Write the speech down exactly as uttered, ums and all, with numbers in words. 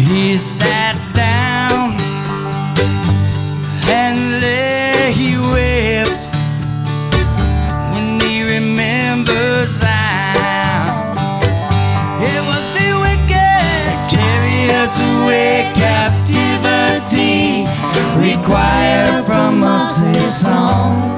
He sat down and there he wept when he remembers Zion. It was the wicked that carry us away. Captivity required from us a song.